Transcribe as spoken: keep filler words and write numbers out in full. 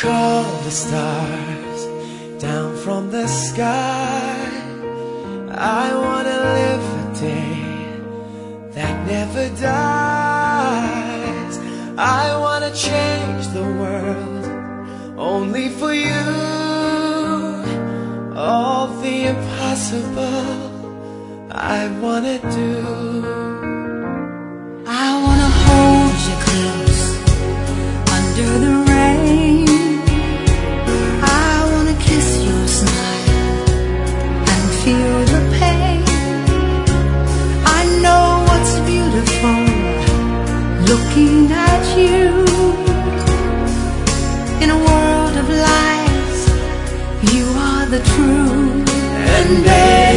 call the stars down from the sky. I wanna live a day that never dies. I wanna change the world only for you. All the impossible I wanna do. I wanna hold you close under the rain. I wanna kiss your smile and feel the pain. I know what's beautiful looking at you. In a world of lies, you are the truth. And baby,